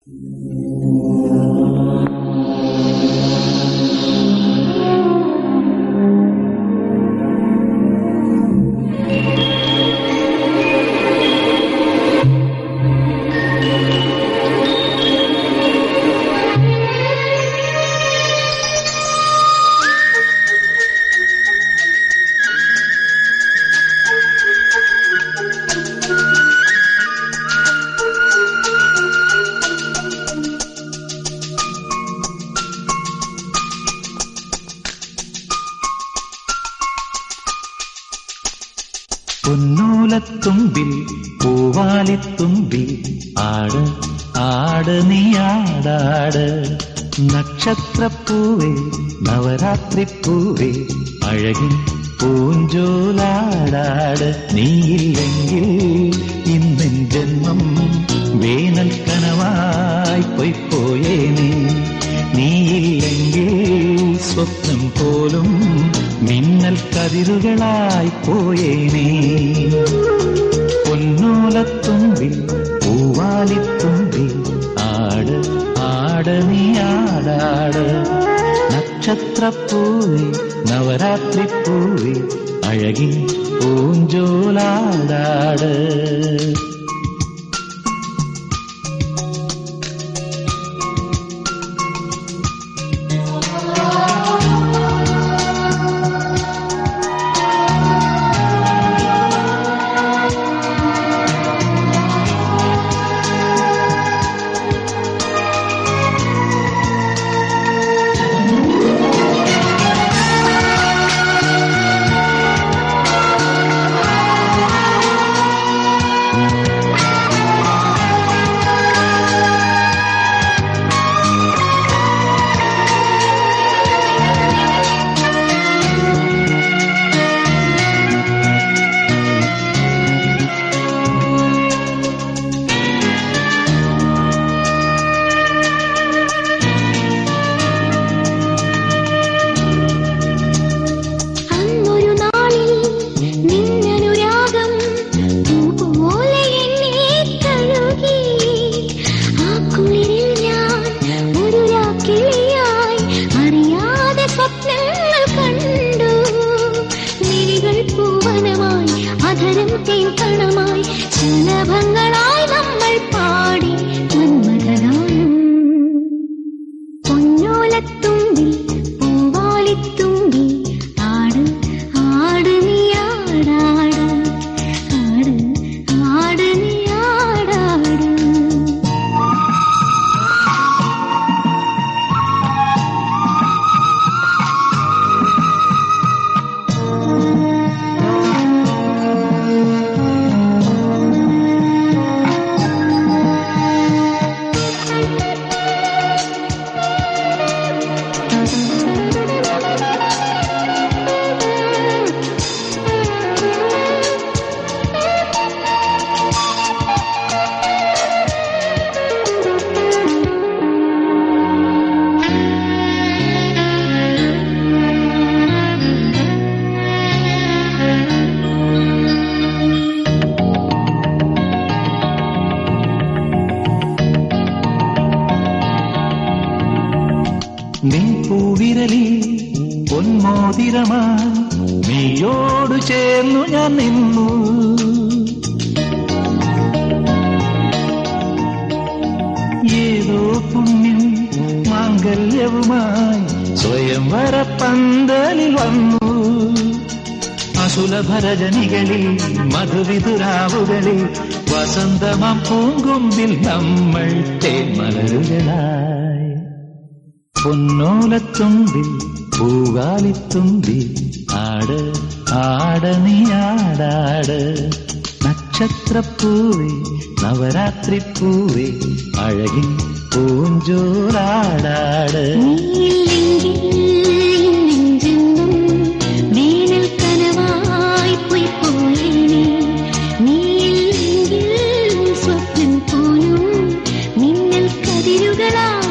പൊന്നോലത്തുമ്പിൽ പൂവാലിത്തുമ്പിൽ ആട് ആട് നീ ആടാട്. നക്ഷത്രപ്പൂവേ നവരാത്രിപ്പൂവേ അഴകിൻ പൂഞ്ചോലാടാട്. നീയില്ലെങ്കിൽ ഇന്നെൻ ജന്മം വേനൽ കനവായി പൊയ്പോയേനെ. നീയില്ലെങ്കിൽ സ്വപ്നം പോലും മിന്നൽ കതിരുകളായി പോയേനെ. പൊന്നോലത്തുമ്പിൽ പൂവാലിത്തുമ്പിൽ ആട് ആട് നീ ആടാട്. നക്ഷത്രപ്പൂവേ നവരാത്രിപ്പൂവേ അഴകിൻ പൂഞ്ചോലാടാട്. ശലഭങ്ങളായി നമ്മൾ പാടി മന്മഥനായും. പൊന്നോലത്തുമ്പിൽ പൂവാലിത്തുമ്പിൽ ആട് ആട് നീ ആടാട്. ആട് ആട് നീ ആടാട്. നീ പൂവിരലിൽ പൊന്മോതിരമായി നീയോടു ചേർന്നു ഞാൻ നിന്നു. ഏതോ പുണ്യം മാംഗല്യവുമായി സ്വയംവര പന്തലിൽ വന്നു. അസുലഭരജനികളിൽ മധുവിതുരാവുകളിൽ വസന്തമാം പൂങ്കൊമ്പിൽ നമ്മൾ തേന്മലരുകളായി. പൊന്നോലത്തുമ്പിൽ പൂവാലിത്തുമ്പിൽ ആട് ആട് നീ ആടാട്. നക്ഷത്രപ്പൂവേ നവരാത്രിപ്പൂവേ അഴകിൻ പൂഞ്ചോലാടാട്. വേനൽ കനവായി പൊയ്പോയേനെ. നീയില്ലെങ്കിൽ സ്വപ്നം പോലും മിന്നൽ കതിരുകളായി